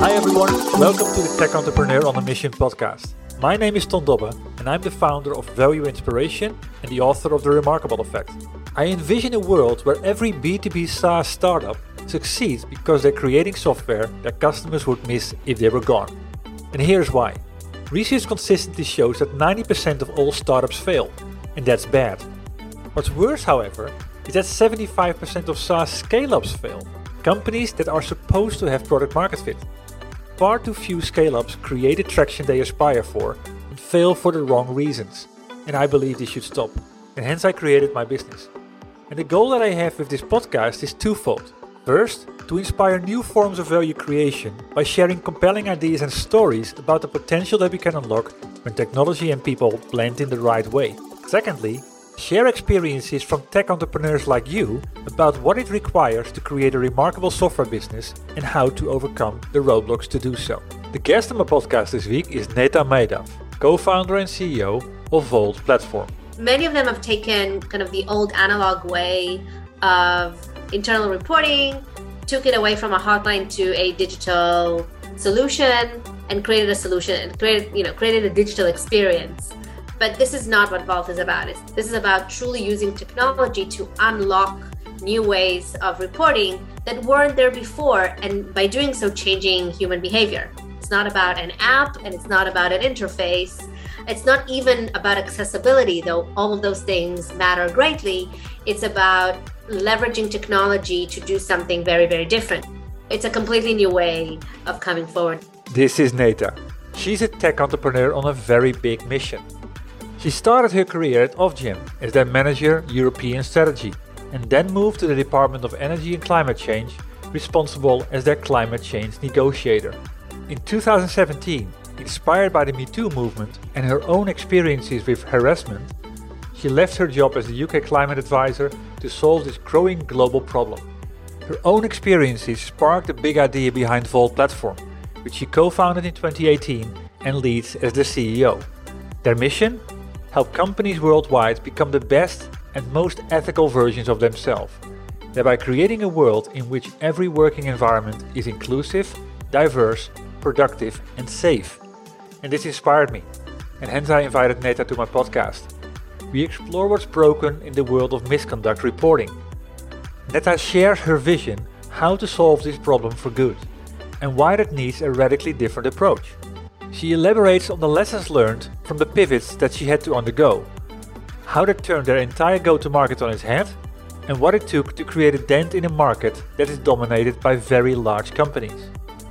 Hi everyone, welcome to the Tech Entrepreneur on a Mission podcast. My name is Ton Dobbe and I'm the founder of Value Inspiration and the author of The Remarkable Effect. I envision a world where every B2B SaaS startup succeeds because they're creating software that customers would miss if they were gone. And here's why. Research consistently shows that 90% of all startups fail, and that's bad. What's worse, however, is that 75% of SaaS scale-ups fail, companies that are supposed to have product market fit. Far too few scale-ups create the traction they aspire for and fail for the wrong reasons, and I believe this should stop, and hence I created my business. And the goal that I have with this podcast is twofold. First, to inspire new forms of value creation by sharing compelling ideas and stories about the potential that we can unlock when technology and people blend in the right way. Secondly, share experiences from tech entrepreneurs like you about what it requires to create a remarkable software business and how to overcome the roadblocks to do so. The guest on my podcast this week is Neta Medhav, co-founder and CEO of Volt Platform. Many of them have taken kind of the old analog way of internal reporting, took it away from a hotline to a digital solution and created a solution and created a digital experience. But this is not what Volt is about. This is about truly using technology to unlock new ways of reporting that weren't there before, and by doing so, changing human behavior. It's not about an app and it's not about an interface. It's not even about accessibility, though all of those things matter greatly. It's about leveraging technology to do something very, very different. It's a completely new way of coming forward. This is Neta. She's a tech entrepreneur on a very big mission. She started her career at Ofgem as their manager European strategy and then moved to the Department of Energy and Climate Change, responsible as their climate change negotiator. In 2017, inspired by the Me Too movement and her own experiences with harassment, she left her job as the UK climate advisor to solve this growing global problem. Her own experiences sparked the big idea behind Volt Platform, which she co-founded in 2018 and leads as the CEO. Their mission? Help companies worldwide become the best and most ethical versions of themselves, thereby creating a world in which every working environment is inclusive, diverse, productive and safe. And this inspired me, and hence I invited Neta to my podcast. We explore what's broken in the world of misconduct reporting. Neta shares her vision how to solve this problem for good, and why that needs a radically different approach. She elaborates on the lessons learned from the pivots that she had to undergo, how that turned their entire go-to-market on its head, and what it took to create a dent in a market that is dominated by very large companies.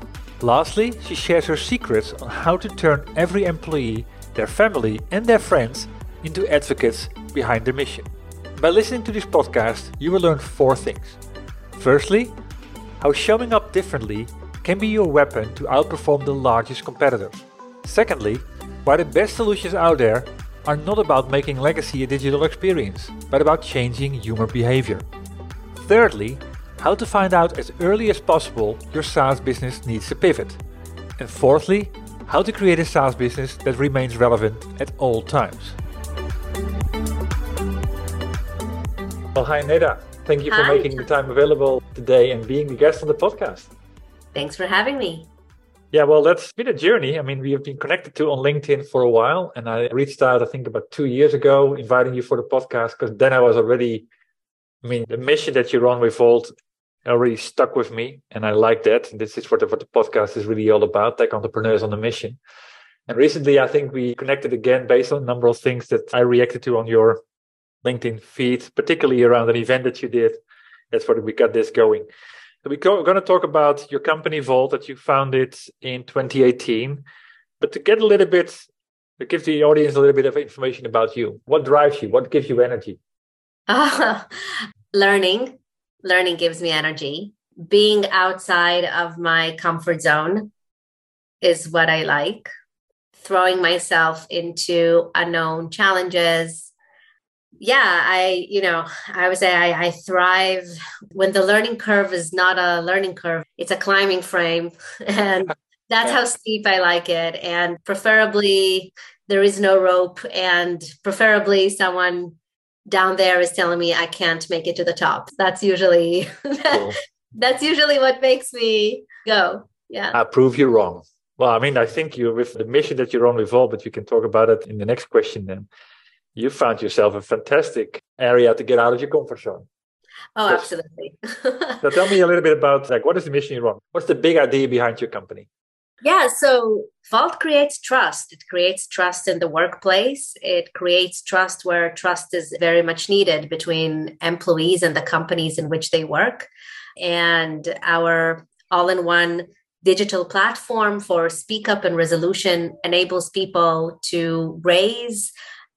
Lastly, she shares her secrets on how to turn every employee, their family and their friends into advocates behind their mission. By listening to this podcast, you will learn 4 things. Firstly, how showing up differently can be your weapon to outperform the largest competitors. Secondly, why the best solutions out there are not about making legacy a digital experience, but about changing human behavior. Thirdly, how to find out as early as possible your SaaS business needs to pivot. And fourthly, how to create a SaaS business that remains relevant at all times. Well, hi Neta. Thank you for making the time available today and being the guest on the podcast. Thanks for having me. Yeah, well, that's been a journey. I mean, we have been connected on LinkedIn for a while, and I reached out, I think, about 2 years ago, inviting you for the podcast, because then I was already, the mission that you're on with Volt already stuck with me, and I like that. And this is what the podcast is really all about, tech entrepreneurs on a mission. And recently, I think we connected again based on a number of things that I reacted to on your LinkedIn feed, particularly around an event that you did. That's what we got this going. So we're going to talk about your company Volt that you founded in 2018. But to get a little bit, to give the audience a little bit of information about you. What drives you? What gives you energy? Learning. Learning gives me energy. Being outside of my comfort zone is what I like. Throwing myself into unknown challenges. Yeah, I would say I thrive when the learning curve is not a learning curve. It's a climbing frame. And that's how steep I like it. And preferably there is no rope, and preferably someone down there is telling me I can't make it to the top. That's usually, cool. That's usually what makes me go. Yeah. I prove you wrong. Well, I mean, I think you, with the mission that you're on Revolve, but we can talk about it in the next question then. You found yourself a fantastic area to get out of your comfort zone. Oh, absolutely. So tell me a little bit about, like, what is the mission you're on? What's the big idea behind your company? Yeah, so Vault creates trust. It creates trust in the workplace. It creates trust where trust is very much needed between employees and the companies in which they work. And our all-in-one digital platform for Speak Up and Resolution enables people to raise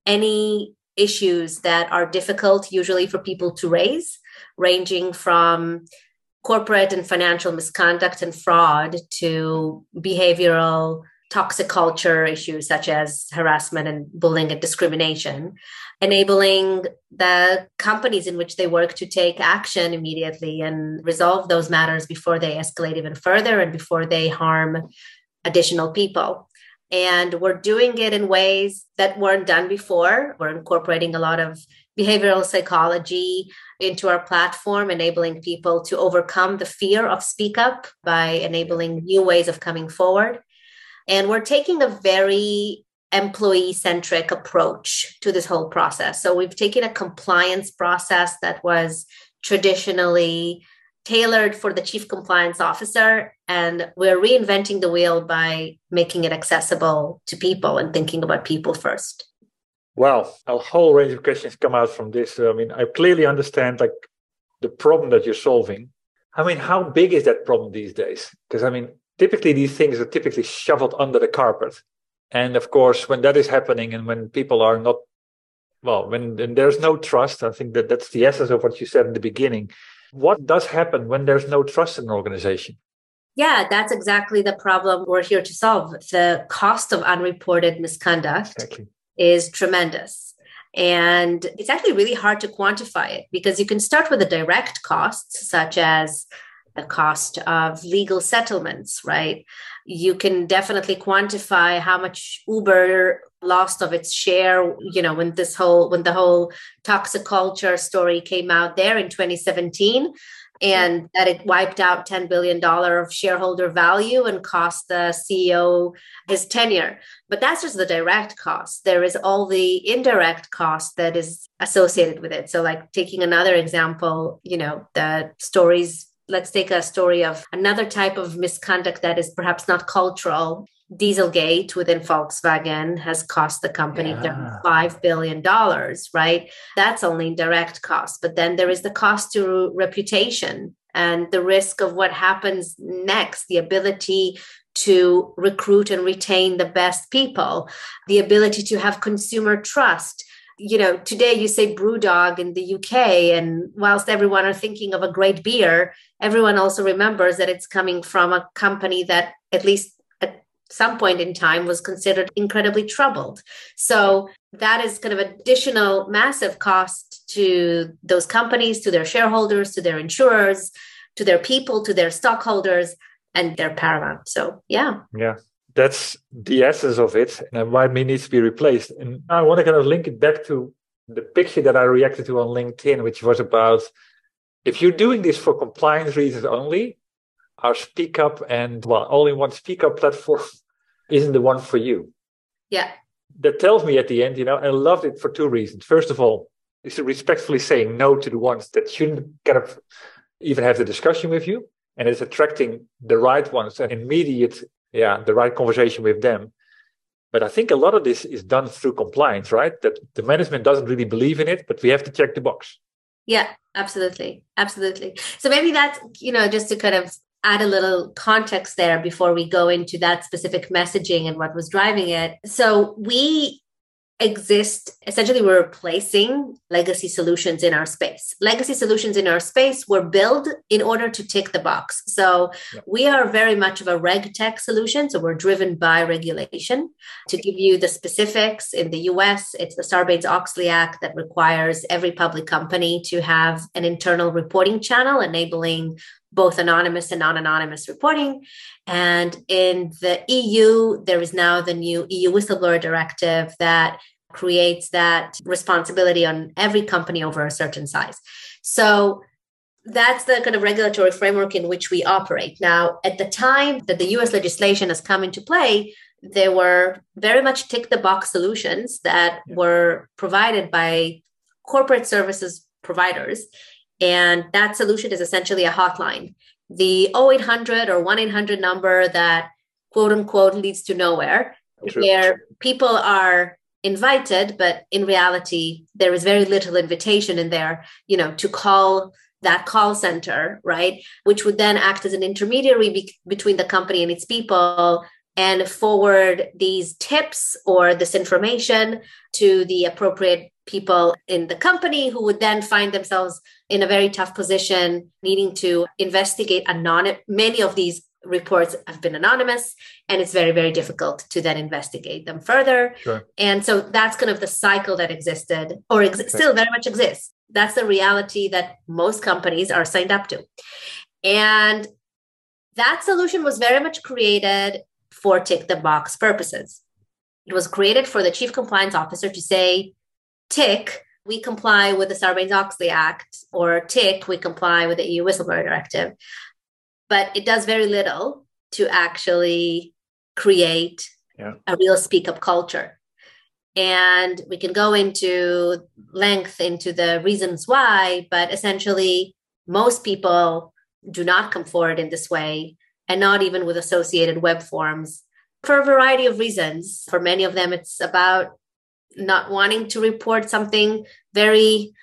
any issues that are difficult, usually for people to raise, ranging from corporate and financial misconduct and fraud to behavioral toxic culture issues such as harassment and bullying and discrimination, enabling the companies in which they work to take action immediately and resolve those matters before they escalate even further and before they harm additional people. And we're doing it in ways that weren't done before. We're incorporating a lot of behavioral psychology into our platform, enabling people to overcome the fear of speak up by enabling new ways of coming forward. And we're taking a very employee-centric approach to this whole process. So we've taken a compliance process that was traditionally tailored for the chief compliance officer, and we're reinventing the wheel by making it accessible to people and thinking about people first. Wow, a whole range of questions come out from this. I mean, I clearly understand like the problem that you're solving. I mean, how big is that problem these days? Because I mean, typically these things are typically shoveled under the carpet. And of course, when that is happening and when people are not, well, when there's no trust, I think that's the essence of what you said in the beginning. What does happen when there's no trust in an organization? Yeah, that's exactly the problem we're here to solve. The cost of unreported misconduct is tremendous. And it's actually really hard to quantify it because you can start with the direct costs, such as the cost of legal settlements, right? You can definitely quantify how much Uber lost of its share, when the whole toxic culture story came out there in 2017. And that it wiped out $10 billion of shareholder value and cost the CEO his tenure. But that's just the direct cost. There is all the indirect cost that is associated with it. So like taking another example, the stories, let's take a story of another type of misconduct that is perhaps not cultural. Dieselgate within Volkswagen has cost the company $5 billion, right? That's only direct cost. But then there is the cost to reputation and the risk of what happens next, the ability to recruit and retain the best people, the ability to have consumer trust. Today you say BrewDog in the UK, and whilst everyone are thinking of a great beer, everyone also remembers that it's coming from a company that at least some point in time was considered incredibly troubled. So that is kind of additional massive cost to those companies, to their shareholders, to their insurers, to their people, to their stockholders, and they're paramount. So, yeah. Yeah, that's the essence of it and why it needs to be replaced. And I want to kind of link it back to the picture that I reacted to on LinkedIn, which was about if you're doing this for compliance reasons only, our Speak Up and all-in-one Speak Up platform isn't the one for you. Yeah. That tells me at the end, I loved it for two reasons. First of all, it's respectfully saying no to the ones that shouldn't kind of even have the discussion with you. And it's attracting the right ones and the right conversation with them. But I think a lot of this is done through compliance, right? That the management doesn't really believe in it, but we have to check the box. Yeah, absolutely. Absolutely. So maybe that's, just to kind of add a little context there before we go into that specific messaging and what was driving it. So we exist, essentially we're replacing legacy solutions in our space. Legacy solutions in our space were built in order to tick the box. So we are very much of a reg tech solution. So we're driven by regulation. To give you the specifics, in the US, it's the Sarbanes-Oxley Act that requires every public company to have an internal reporting channel enabling both anonymous and non-anonymous reporting. And in the EU, there is now the new EU whistleblower directive that creates that responsibility on every company over a certain size. So That's the kind of regulatory framework in which we operate. Now, at the time that the US legislation has come into play, there were very much tick the box solutions that were provided by corporate services providers. And that solution is essentially a hotline. The 0800 or 1-800 number that quote unquote leads to nowhere, where people are invited, but in reality, there is very little invitation in there, to call that call center, right? Which would then act as an intermediary between the company and its people and forward these tips or this information to the appropriate people in the company, who would then find themselves in a very tough position, needing to investigate many of these reports have been anonymous, and it's very, very difficult to then investigate them further. Sure. And so that's kind of the cycle that existed or still very much exists. That's the reality that most companies are signed up to. And that solution was very much created for tick the box purposes. It was created for the chief compliance officer to say, tick, we comply with the Sarbanes-Oxley Act, or tick, we comply with the EU Whistleblower Directive. But it does very little to actually create a real speak up culture. And we can go into length into the reasons why, but essentially most people do not come forward in this way, and not even with associated web forms, for a variety of reasons. For many of them, it's about not wanting to report something very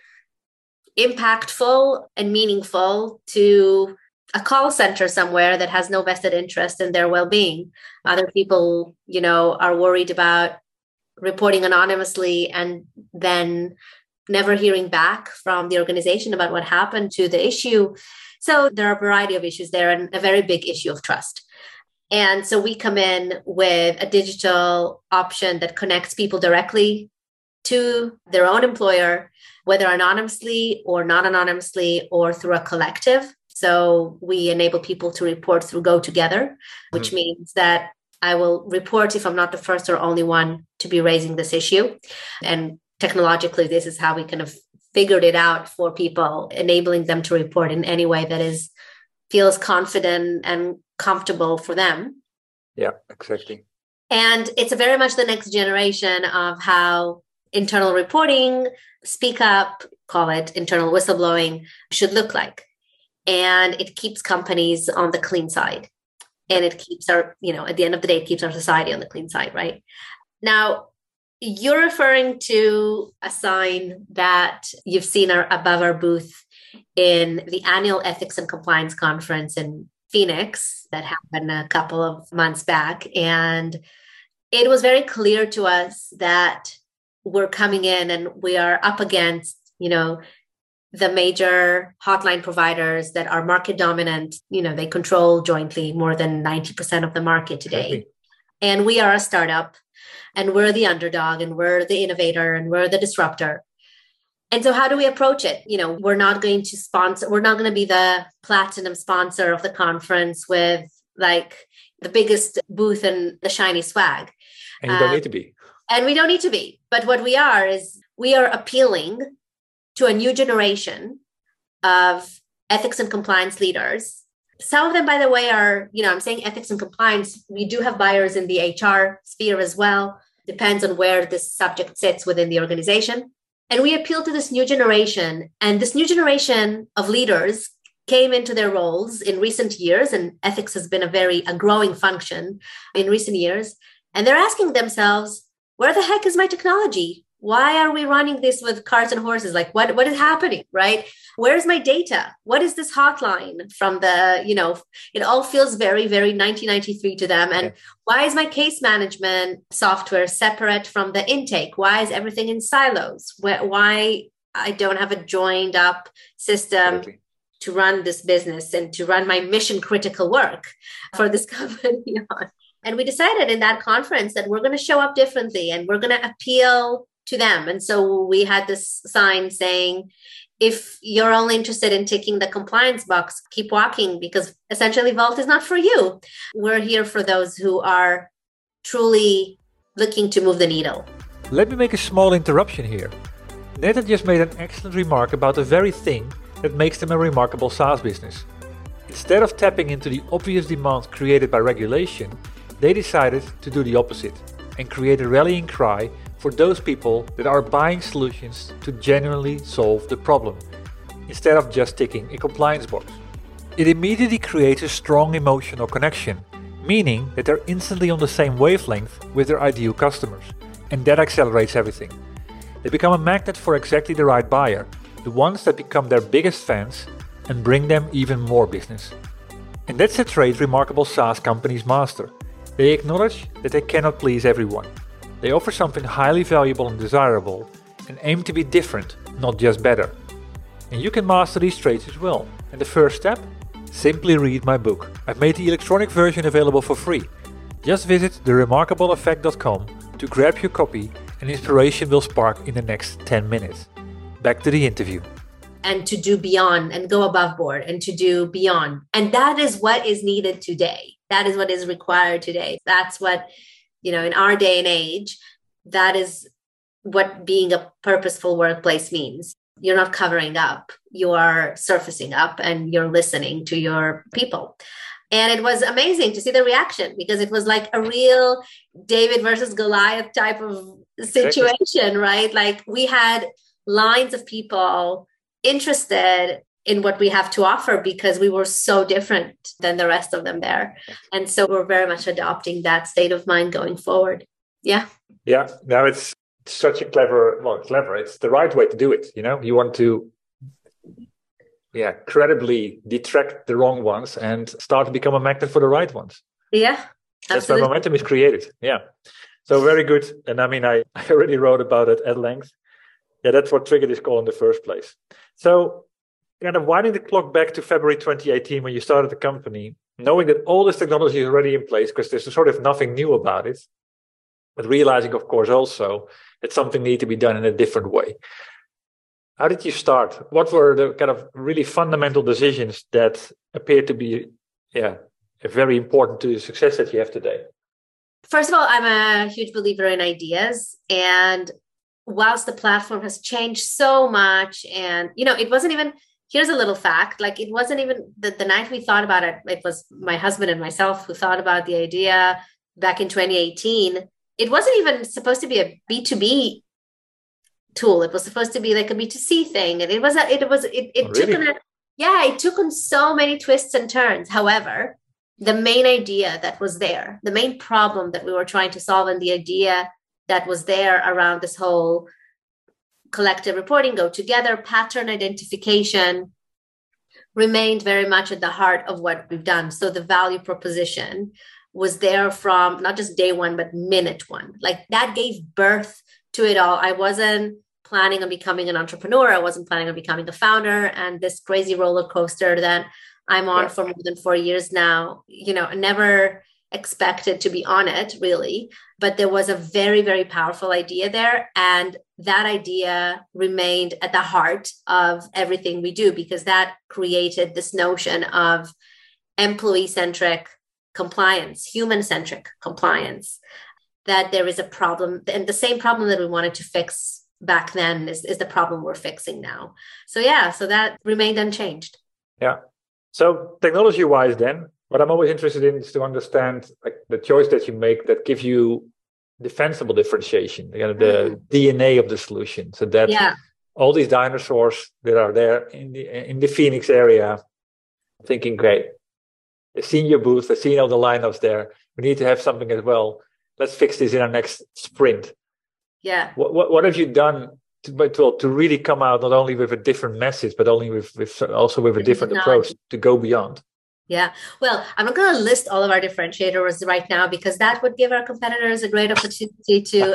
impactful and meaningful to a call center somewhere that has no vested interest in their well-being. Other people, are worried about reporting anonymously and then never hearing back from the organization about what happened to the issue. So there are a variety of issues there, and a very big issue of trust. And so we come in with a digital option that connects people directly to their own employer, whether anonymously or not anonymously or through a collective. So we enable people to report through GoTogether, which means that I will report if I'm not the first or only one to be raising this issue. And technologically, this is how we kind of figured it out for people, enabling them to report in any way that feels confident and comfortable for them. Yeah, exactly. And it's very much the next generation of how internal reporting, speak up, call it internal whistleblowing, should look like. And it keeps companies on the clean side. And it keeps at the end of the day, it keeps our society on the clean side, right? Now, you're referring to a sign that you've seen above our booth in the annual Ethics and Compliance Conference in Phoenix that happened a couple of months back. And it was very clear to us that we're coming in and we are up against, the major hotline providers that are market dominant. They control jointly more than 90% of the market today. Exactly. And we are a startup, and we're the underdog, and we're the innovator, and we're the disruptor. And so how do we approach it? We're not going to be the platinum sponsor of the conference with like the biggest booth and the shiny swag. And you don't need to be. And we don't need to be. But what we are is we are appealing to a new generation of ethics and compliance leaders. Some of them, by the way, are, I'm saying ethics and compliance. We do have buyers in the HR sphere as well. Depends on where this subject sits within the organization. And we appeal to this new generation. And this new generation of leaders came into their roles in recent years. And ethics has been a growing function in recent years. And they're asking themselves, where the heck is my technology? Why are we running this with carts and horses? Like, what is happening, right? Where's my data? What is this hotline from it all feels very, very 1993 to them. And why is my case management software separate from the intake? Why is everything in silos? Why I don't have a joined up system to run this business and to run my mission critical work for this company on? And we decided in that conference that we're going to show up differently and we're going to appeal to them. And so we had this sign saying, if you're only interested in ticking the compliance box, keep walking, because essentially Vault is not for you. We're here for those who are truly looking to move the needle. Let me make a small interruption here. Netta just made an excellent remark about the very thing that makes them a remarkable SaaS business. Instead of tapping into the obvious demand created by regulation, they decided to do the opposite and create a rallying cry for those people that are buying solutions to genuinely solve the problem, instead of just ticking a compliance box. It immediately creates a strong emotional connection, meaning that they're instantly on the same wavelength with their ideal customers, and that accelerates everything. They become a magnet for exactly the right buyer, the ones that become their biggest fans and bring them even more business. And that's a trait remarkable SaaS companies master. They acknowledge that they cannot please everyone. They offer something highly valuable and desirable and aim to be different, not just better. And you can master these traits as well. And the first step? Simply read my book. I've made the electronic version available for free. Just visit theremarkableeffect.com to grab your copy, and inspiration will spark in the next 10 minutes. Back to the interview. And to do beyond and go above board and to do beyond. And that is what is needed today. That is what is required today. That's what, in our day and age, that is what being a purposeful workplace means. You're not covering up, you are surfacing up and you're listening to your people. And it was amazing to see the reaction because it was like a real David versus Goliath type of situation, right? Like we had lines of people interested in what we have to offer because we were so different than the rest of them there. And so we're very much adopting that state of mind going forward. Yeah. Yeah. Now it's such a clever, it's the right way to do it. You want to, credibly detract the wrong ones and start to become a magnet for the right ones. Yeah. That's where momentum is created. Yeah. So very good. And I already wrote about it at length. Yeah, that's what triggered this call in the first place. So kind of winding the clock back to February 2018 when you started the company, knowing that all this technology is already in place because there's sort of nothing new about it, but realizing, of course, also that something needed to be done in a different way. How did you start? What were the kind of really fundamental decisions that appear to be very important to the success that you have today? First of all, I'm a huge believer in ideas. And whilst the platform has changed so much, and, it wasn't even, here's a little fact, like it wasn't even the night we thought about it, it was my husband and myself who thought about the idea back in 2018. It wasn't even supposed to be a B2B tool. It was supposed to be like a B2C thing. And it took on so many twists and turns. However, the main idea that was there, the main problem that we were trying to solve, and the idea that was there around this whole collective reporting, go together, pattern identification, remained very much at the heart of what we've done. So the value proposition was there from not just day one, but minute one. Like that gave birth to it all. I wasn't planning on becoming an entrepreneur. I wasn't planning on becoming a founder. And this crazy roller coaster that I'm on for more than 4 years now, I never expected to be on it really, but there was a very, very powerful idea there. And that idea remained at the heart of everything we do because that created this notion of employee-centric compliance, human-centric compliance, that there is a problem. And the same problem that we wanted to fix back then is the problem we're fixing now. So that remained unchanged. Yeah. So technology-wise then, what I'm always interested in is to understand like the choice that you make that gives you defensible differentiation, the DNA of the solution. So that all these dinosaurs that are there in the Phoenix area, thinking, great, they've seen your booth, they've seen all the lineups there. We need to have something as well. Let's fix this in our next sprint. Yeah. What have you done to really come out not only with a different message, but only with a different approach to go beyond? Yeah. Well, I'm not going to list all of our differentiators right now because that would give our competitors a great opportunity to,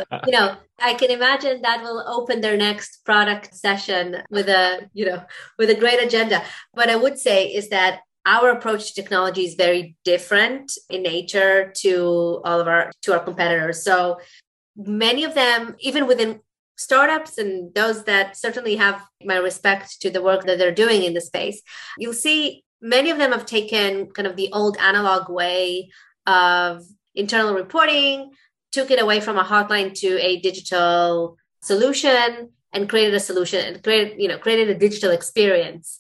I can imagine that will open their next product session with a great agenda. What I would say is that our approach to technology is very different in nature to our competitors. So many of them, even within startups and those that certainly have my respect to the work that they're doing in the space, you'll see many of them have taken kind of the old analog way of internal reporting, took it away from a hotline to a digital solution and created a solution and created a digital experience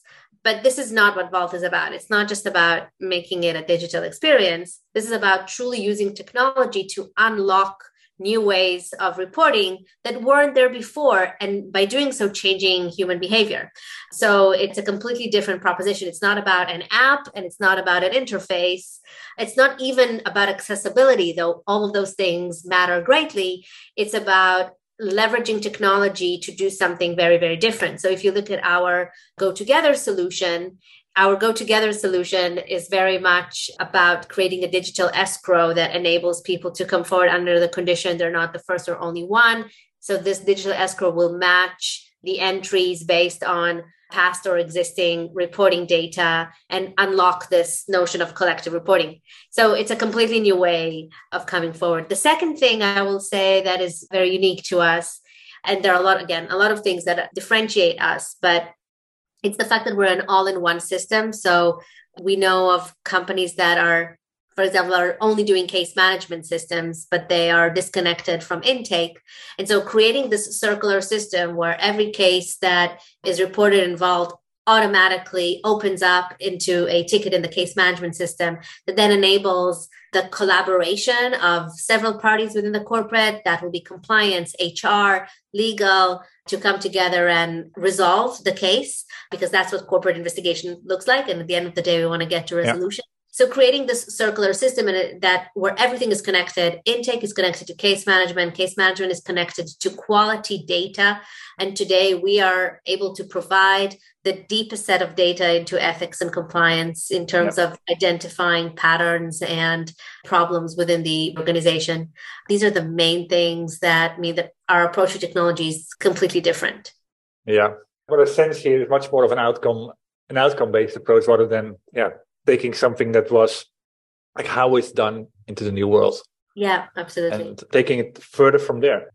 But this is not what Vault is about. It's not just about making it a digital experience. This is about truly using technology to unlock new ways of reporting that weren't there before. And by doing so, changing human behavior. So it's a completely different proposition. It's not about an app and it's not about an interface. It's not even about accessibility, though all of those things matter greatly. It's about leveraging technology to do something very, very different. So if you look at our GoTogether solution, our GoTogether solution is very much about creating a digital escrow that enables people to come forward under the condition they're not the first or only one. So this digital escrow will match the entries based on past or existing reporting data and unlock this notion of collective reporting. So it's a completely new way of coming forward. The second thing I will say that is very unique to us, and there are a lot of things that differentiate us, but it's the fact that we're an all-in-one system. So we know of companies that are, for example, are only doing case management systems, but they are disconnected from intake. And so creating this circular system where every case that is reported in Vault automatically opens up into a ticket in the case management system that then enables the collaboration of several parties within the corporate, that will be compliance, HR, legal, to come together and resolve the case, because that's what corporate investigation looks like. And at the end of the day, we want to get to resolution. Yeah. So creating this circular system that where everything is connected, intake is connected to case management is connected to quality data. And today we are able to provide the deepest set of data into ethics and compliance in terms of identifying patterns and problems within the organization. These are the main things that mean that our approach to technology is completely different. Yeah. What I sense here is much more of an outcome-based approach rather than, taking something that was like how it's done into the new world. Yeah, absolutely. And taking it further from there.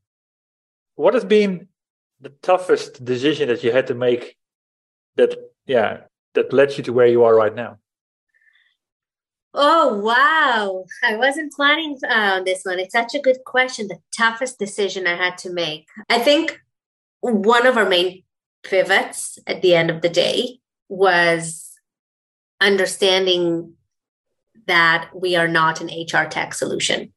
What has been the toughest decision that you had to make that led you to where you are right now? Oh, wow. I wasn't planning on this one. It's such a good question. The toughest decision I had to make. I think one of our main pivots at the end of the day was understanding that we are not an HR tech solution.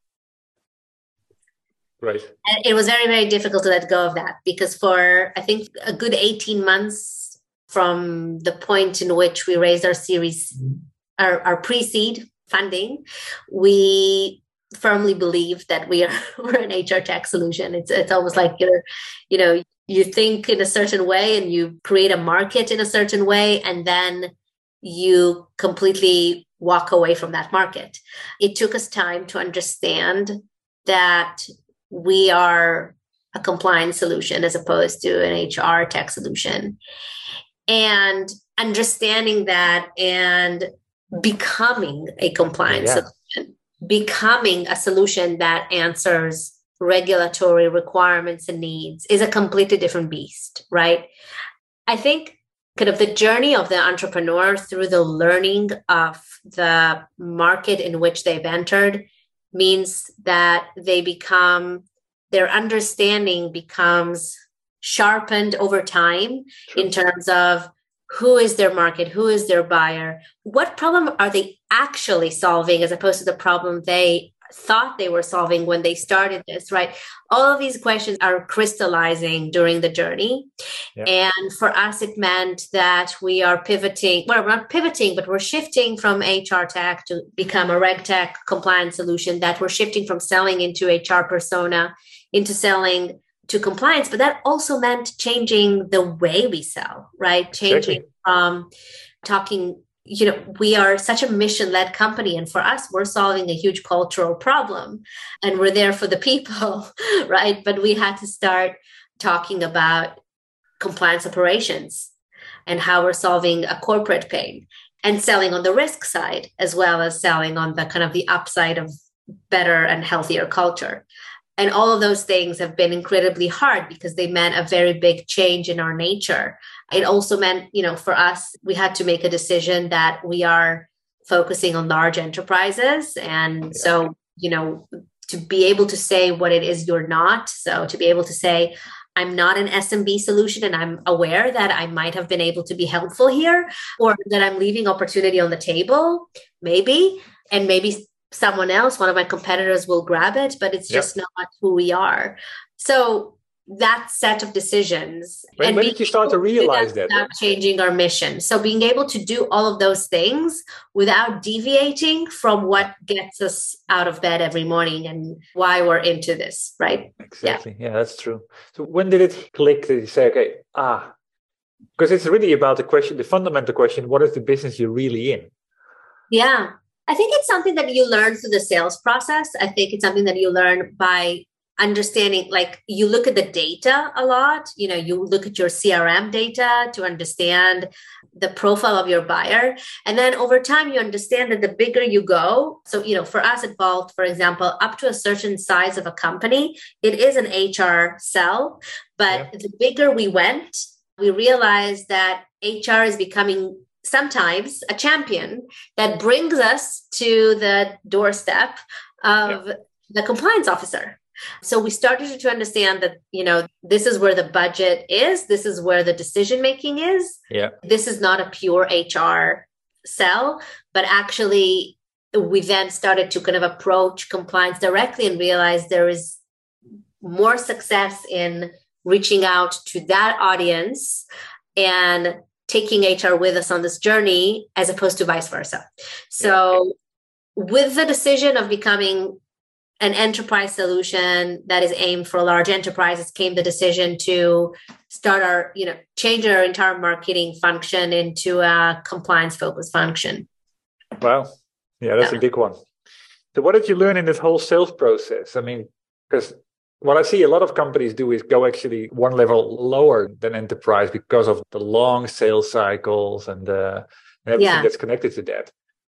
Right. And it was very, very difficult to let go of that because for, I think, a good 18 months from the point in which we raised our series, our pre-seed funding, we firmly believe that we're an HR tech solution. It's almost like you think in a certain way and you create a market in a certain way, and then you completely walk away from that market. It took us time to understand that we are a compliance solution as opposed to an HR tech solution. And understanding that and becoming a compliance solution, becoming a solution that answers regulatory requirements and needs is a completely different beast, right? I think kind of the journey of the entrepreneur through the learning of the market in which they've entered means that their understanding becomes sharpened over time in terms of who is their market, who is their buyer, what problem are they actually solving as opposed to the problem they thought they were solving when they started this, right? All of these questions are crystallizing during the journey. Yeah. And for us, it meant that we are pivoting. Well, we're not pivoting, but we're shifting from HR tech to become a reg tech compliance solution, that we're shifting from selling into HR persona into selling to compliance. But that also meant changing the way we sell, right? Changing from talking, we are such a mission-led company. And for us, we're solving a huge cultural problem and we're there for the people, right? But we had to start talking about compliance operations and how we're solving a corporate pain and selling on the risk side, as well as selling on the kind of the upside of better and healthier culture. And all of those things have been incredibly hard because they meant a very big change in our nature. It also meant, for us, we had to make a decision that we are focusing on large enterprises. And so, to be able to say what it is you're not. So to be able to say, I'm not an SMB solution and I'm aware that I might have been able to be helpful here, or that I'm leaving opportunity on the table, maybe, and maybe someone else, one of my competitors will grab it, but it's just not who we are. So that set of decisions. When did you start to realize that? Without changing our mission. So being able to do all of those things without deviating from what gets us out of bed every morning and why we're into this, right? Exactly. Yeah, that's true. So when did it click that you say, okay, because it's really about the question, the fundamental question, what is the business you're really in? Yeah. I think it's something that you learn through the sales process. I think it's something that you learn by understanding, like you look at the data a lot, you look at your CRM data to understand the profile of your buyer. And then over time, you understand that the bigger you go. So, for us at Vault, for example, up to a certain size of a company, it is an HR sell. But the bigger we went, we realized that HR is becoming sometimes a champion that brings us to the doorstep of the compliance officer. So we started to understand that, this is where the budget is. This is where the decision-making is. Yeah. This is not a pure HR sell, but actually we then started to kind of approach compliance directly and realize there is more success in reaching out to that audience and taking HR with us on this journey as opposed to vice versa. So with the decision of becoming an enterprise solution that is aimed for large enterprises came the decision to start change our entire marketing function into a compliance focused function. Wow. Yeah, that's a big one. So what did you learn in this whole sales process? I mean, because what I see a lot of companies do is go actually one level lower than enterprise because of the long sales cycles and everything that's connected to that.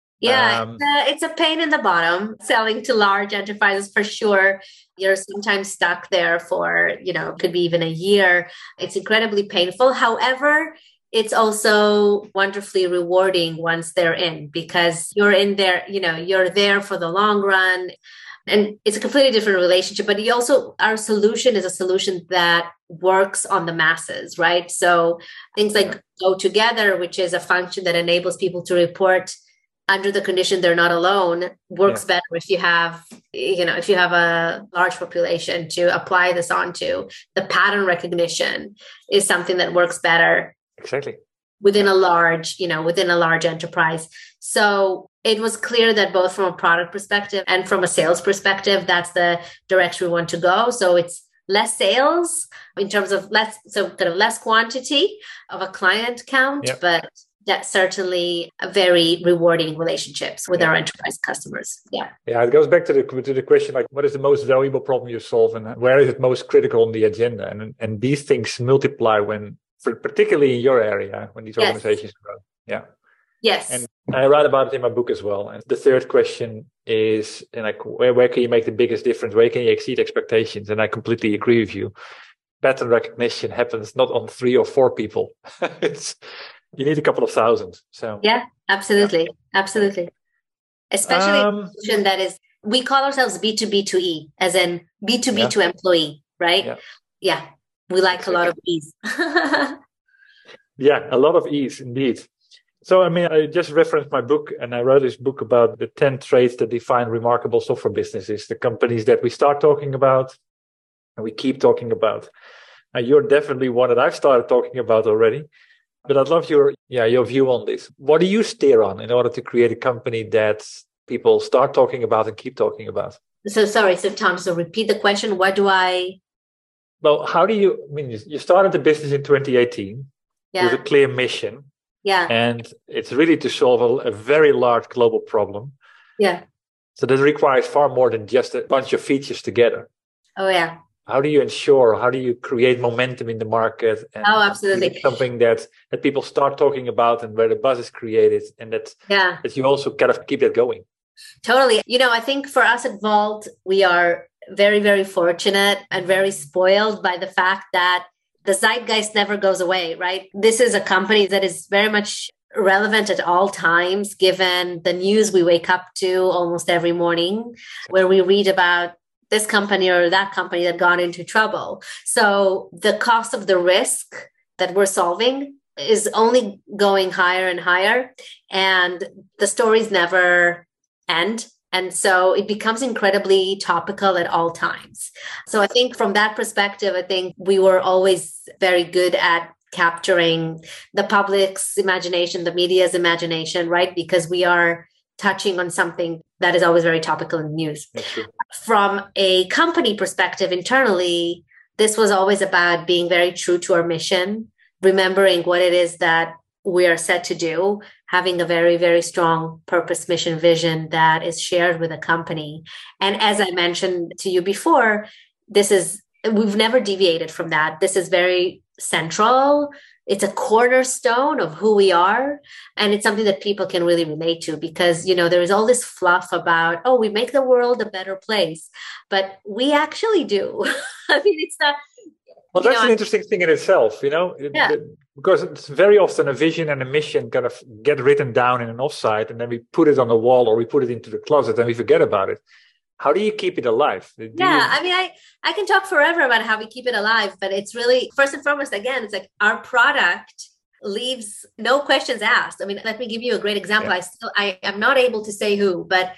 Yeah, it's a pain in the bottom selling to large enterprises for sure. You're sometimes stuck there for, could be even a year. It's incredibly painful. However, it's also wonderfully rewarding once they're in because you're in there, you're there for the long run. And it's a completely different relationship. But our solution is a solution that works on the masses, right? So things like Go Together, which is a function that enables people to report under the condition they're not alone, works better if you have, if you have a large population to apply this onto. The pattern recognition is something that works better. Exactly. Within a large enterprise. So it was clear that both from a product perspective and from a sales perspective, that's the direction we want to go. So it's less sales in terms of less quantity of a client count, but that's certainly a very rewarding relationships with our enterprise customers. Yeah. Yeah. It goes back to the question, like, what is the most valuable problem you solve and where is it most critical on the agenda? And these things multiply particularly in your area, when these organizations grow. Yeah. Yes. And I write about it in my book as well. And the third question is, where can you make the biggest difference? Where can you exceed expectations? And I completely agree with you. Pattern recognition happens not on 3 or 4 people. You need a couple of thousand. So yeah, absolutely. Absolutely. Especially a solution that is, we call ourselves B2B2E, as in B2B to employee, right? Yeah. We like a lot of ease. Yeah, a lot of ease indeed. So, I just referenced my book and I wrote this book about the 10 traits that define remarkable software businesses, the companies that we start talking about and we keep talking about. You're definitely one that I've started talking about already. But I'd love your view on this. What do you steer on in order to create a company that people start talking about and keep talking about? So Tom, repeat the question. What do I... Well, how do you... you started the business in 2018 with a clear mission. Yeah. And it's really to solve a very large global problem. Yeah. So that requires far more than just a bunch of features together. Oh, yeah. How do you create momentum in the market? And absolutely. Something that people start talking about and where the buzz is created and that you also kind of keep that going. Totally. I think for us at Vault, we are very, very fortunate and very spoiled by the fact that the zeitgeist never goes away, right? This is a company that is very much relevant at all times, given the news we wake up to almost every morning, where we read about this company or that company that got into trouble. So the cost of the risk that we're solving is only going higher and higher, and the stories never end. And so it becomes incredibly topical at all times. So I think from that perspective, I think we were always very good at capturing the public's imagination, the media's imagination, right? Because we are touching on something that is always very topical in the news. From a company perspective internally, this was always about being very true to our mission, remembering what it is that we are set to do, having a very, very strong purpose, mission, vision that is shared with a company. And as I mentioned to you before, we've never deviated from that. This is very central. It's a cornerstone of who we are. And it's something that people can really relate to because, there is all this fluff about, we make the world a better place, but we actually do. I mean, it's not. Well, that's an interesting thing in itself, because it's very often a vision and a mission kind of get written down in an offsite and then we put it on the wall or we put it into the closet and we forget about it. How do you keep it alive? I can talk forever about how we keep it alive, but it's really, first and foremost, again, it's like our product leaves no questions asked. I mean, let me give you a great example. Yeah. I am not able to say who, but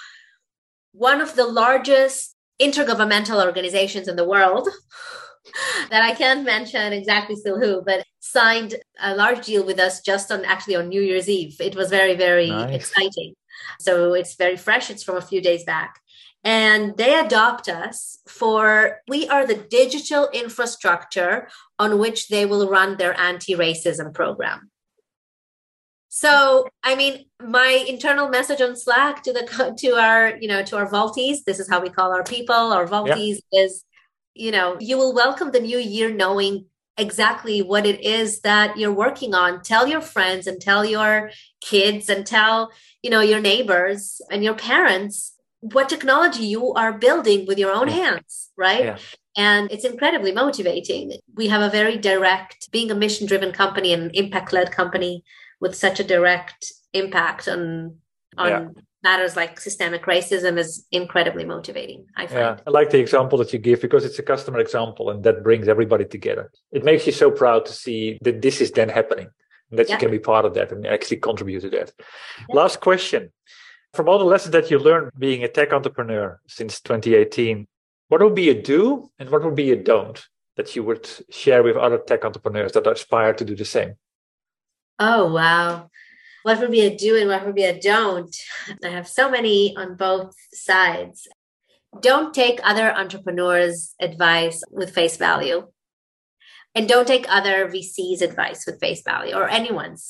one of the largest intergovernmental organizations in the world that I can't mention exactly still who, but signed a large deal with us just on New Year's Eve. It was very, very exciting. So it's very fresh. It's from a few days back. And they adopt us we are the digital infrastructure on which they will run their anti-racism program. So, I mean, my internal message on Slack to our Vaulties, this is how we call our people, our Vaulties is, you will welcome the new year knowing exactly what it is that you're working on. Tell your friends and tell your kids and tell, your neighbors and your parents what technology you are building with your own hands, right? Yeah. And it's incredibly motivating. We have a very direct, being a mission-driven company and an impact-led company with such a direct impact on matters like systemic racism is incredibly motivating, I find. Yeah, I like the example that you give because it's a customer example and that brings everybody together. It makes you so proud to see that this is then happening and that you can be part of that and actually contribute to that. Yeah. Last question. From all the lessons that you learned being a tech entrepreneur since 2018, what would be a do and what would be a don't that you would share with other tech entrepreneurs that aspire to do the same? Oh, wow. What would be a do and what would be a don't? I have so many on both sides. Don't take other entrepreneurs' advice with face value. And don't take other VCs' advice with face value or anyone's.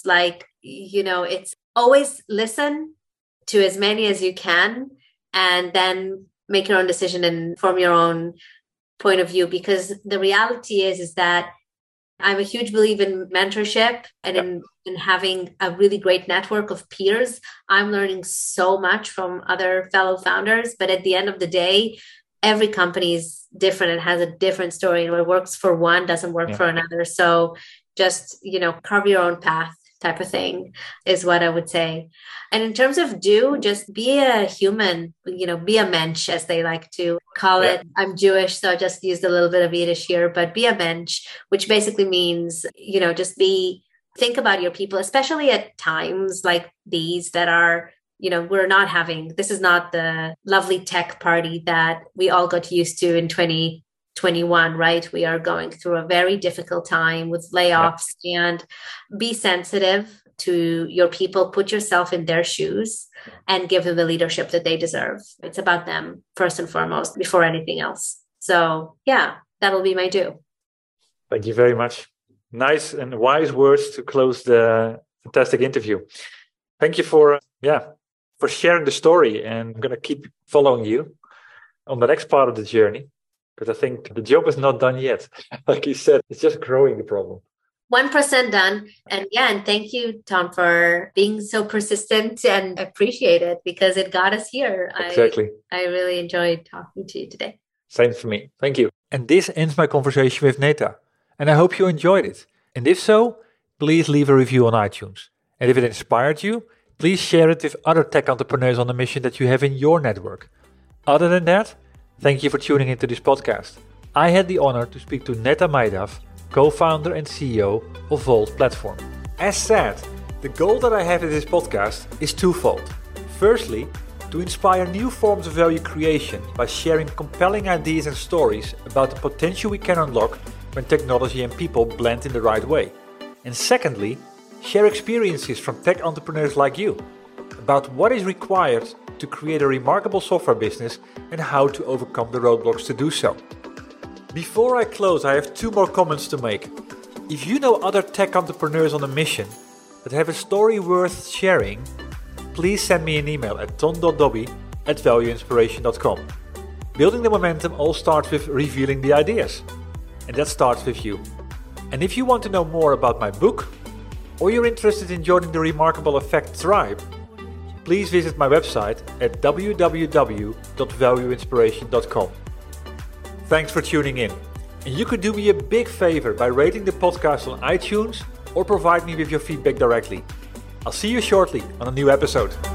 It's always listen to as many as you can and then make your own decision and form your own point of view. Because the reality is that I'm a huge believer in mentorship and in having a really great network of peers. I'm learning so much from other fellow founders, but at the end of the day, every company is different and has a different story, and what works for one doesn't work for another. So just, carve your own path type of thing is what I would say. And in terms of do, just be a human, be a mensch, as they like to call it. I'm Jewish, so I just used a little bit of Yiddish here, but be a mensch, which basically means, just think about your people, especially at times like these that are, this is not the lovely tech party that we all got used to in 2021, right? We are going through a very difficult time with layoffs, and be sensitive to your people, put yourself in their shoes and give them the leadership that they deserve. It's about them first and foremost before anything else. So that'll be my do. Thank you very much. Nice and wise words to close the fantastic interview. Thank you for sharing the story, and I'm going to keep following you on the next part of the journey. Because I think the job is not done yet. Like you said, it's just growing the problem. 1% done. And and thank you, Tom, for being so persistent, and appreciate it because it got us here. Exactly. I really enjoyed talking to you today. Same for me. Thank you. And this ends my conversation with Neta. And I hope you enjoyed it. And if so, please leave a review on iTunes. And if it inspired you, please share it with other tech entrepreneurs on the mission that you have in your network. Other than that, Thank you for tuning into this podcast. I had the honor to speak to Netta Maidav, co-founder and CEO of Volt Platform. As said, the goal that I have in this podcast is twofold. Firstly, to inspire new forms of value creation by sharing compelling ideas and stories about the potential we can unlock when technology and people blend in the right way. And secondly, share experiences from tech entrepreneurs like you about what is required to create a remarkable software business and how to overcome the roadblocks to do so. Before I close, I have two more comments to make. If you know other tech entrepreneurs on a mission that have a story worth sharing, please send me an email at ton.dobby@valueinspiration.com. Building the momentum all starts with revealing the ideas. And that starts with you. And if you want to know more about my book, or you're interested in joining the Remarkable Effect tribe, please visit my website at www.valueinspiration.com. Thanks for tuning in. And you could do me a big favor by rating the podcast on iTunes or provide me with your feedback directly. I'll see you shortly on a new episode.